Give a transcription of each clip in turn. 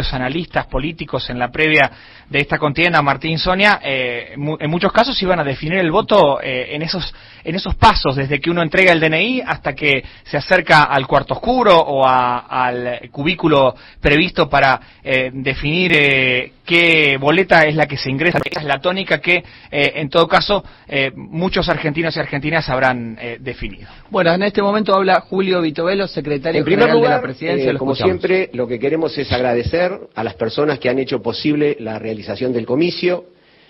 analistas políticos en la previa de esta contienda, Martín, Sonia, en muchos casos iban a definir el voto en esos pasos, desde que uno entrega el DNI hasta que se acerca al cuarto oscuro o al cubículo previsto para definir qué boleta es la que se ingresa. Esa es la tónica que, en todo caso, muchos argentinos y argentinas habrán definido. Bueno, en este momento habla Julio Vitovelo, secretario general de la Presidencia. Como siempre, lo que queremos es agradecer a las personas que han hecho posible la realización del comicio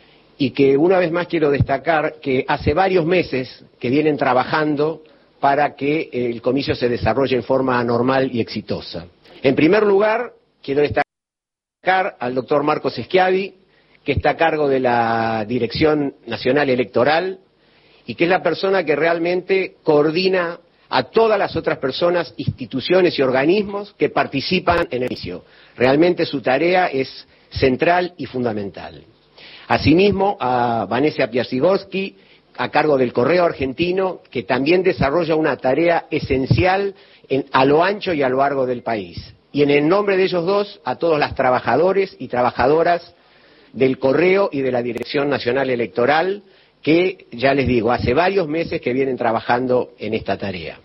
y que una vez más quiero destacar que hace varios meses que vienen trabajando para que el comicio se desarrolle en forma normal y exitosa. En primer lugar, quiero destacar al doctor Marcos Schiavi, que está a cargo de la Dirección Nacional Electoral y que es la persona que realmente coordina a todas las otras personas, instituciones y organismos que participan en el comicio. Realmente su tarea es central y fundamental. Asimismo, a Vanessa Piasigorsky, a cargo del Correo Argentino, que también desarrolla una tarea esencial a lo ancho y a lo largo del país. Y en el nombre de ellos dos, a todos los trabajadores y trabajadoras del Correo y de la Dirección Nacional Electoral, que, ya les digo, hace varios meses que vienen trabajando en esta tarea.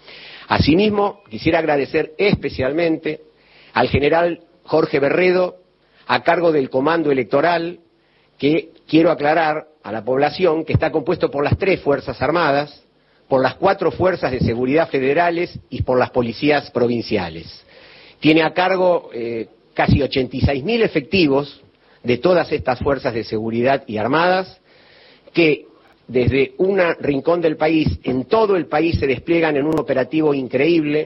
Asimismo, quisiera agradecer especialmente al general Jorge Berredo, a cargo del Comando Electoral, que quiero aclarar a la población que está compuesto por las 3 Fuerzas Armadas, por las 4 Fuerzas de Seguridad Federales y por las policías provinciales. Tiene a cargo casi 86.000 efectivos de todas estas fuerzas de seguridad y armadas, que desde un rincón del país, en todo el país se despliegan en un operativo increíble,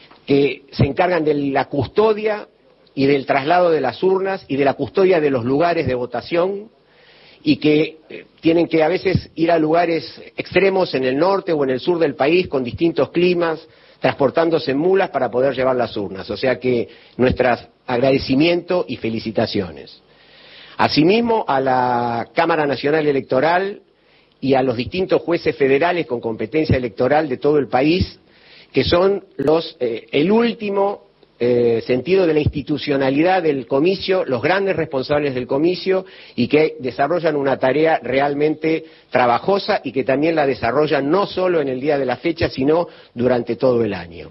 que se encargan de la custodia y del traslado de las urnas y de la custodia de los lugares de votación, y que tienen que a veces ir a lugares extremos en el norte o en el sur del país con distintos climas, transportándose en mulas para poder llevar las urnas. O sea que nuestro agradecimiento y felicitaciones. Asimismo, a la Cámara Nacional Electoral y a los distintos jueces federales con competencia electoral de todo el país, que son el último sentido de la institucionalidad del comicio, los grandes responsables del comicio, y que desarrollan una tarea realmente trabajosa y que también la desarrollan no solo en el día de la fecha, sino durante todo el año.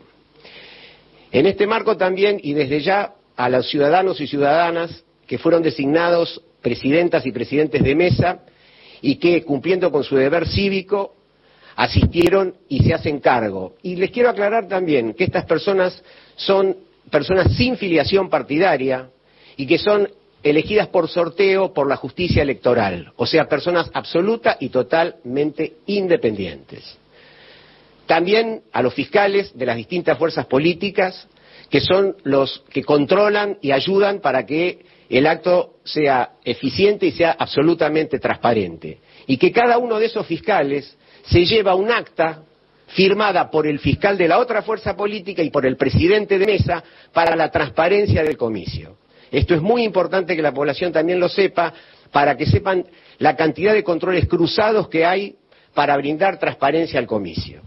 En este marco también, y desde ya, a los ciudadanos y ciudadanas que fueron designados presidentas y presidentes de mesa y que, cumpliendo con su deber cívico, asistieron y se hacen cargo. Y les quiero aclarar también que estas personas son personas sin filiación partidaria y que son elegidas por sorteo por la justicia electoral, o sea, personas absoluta y totalmente independientes. También a los fiscales de las distintas fuerzas políticas, que son los que controlan y ayudan para que el acto sea eficiente y sea absolutamente transparente. Y que cada uno de esos fiscales se lleva un acta firmada por el fiscal de la otra fuerza política y por el presidente de mesa para la transparencia del comicio. Esto es muy importante que la población también lo sepa, para que sepan la cantidad de controles cruzados que hay para brindar transparencia al comicio.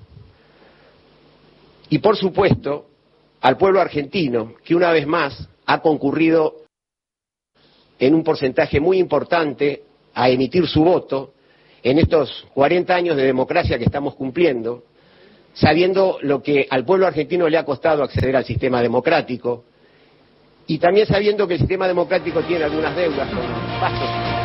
Y por supuesto, al pueblo argentino, que una vez más ha concurrido en un porcentaje muy importante a emitir su voto en estos 40 años de democracia que estamos cumpliendo, sabiendo lo que al pueblo argentino le ha costado acceder al sistema democrático, y también sabiendo que el sistema democrático tiene algunas deudas con los pasos.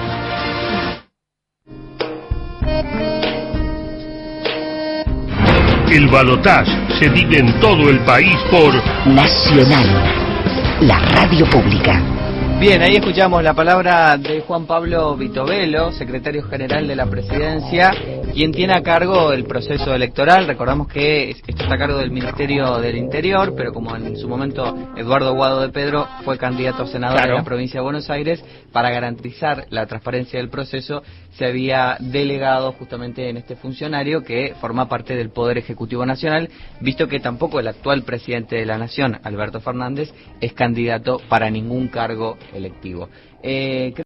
El balotaje se vive en todo el país por Nacional, la radio pública. Bien, ahí escuchamos la palabra de Juan Pablo Vitovelo, secretario general de la Presidencia, quien tiene a cargo el proceso electoral. Recordamos que esto está a cargo del Ministerio del Interior, pero como en su momento Eduardo Guado de Pedro fue candidato a senador en la provincia de Buenos Aires, para garantizar la transparencia del proceso se había delegado justamente en este funcionario que forma parte del Poder Ejecutivo Nacional, visto que tampoco el actual presidente de la Nación, Alberto Fernández, es candidato para ningún cargo electivo.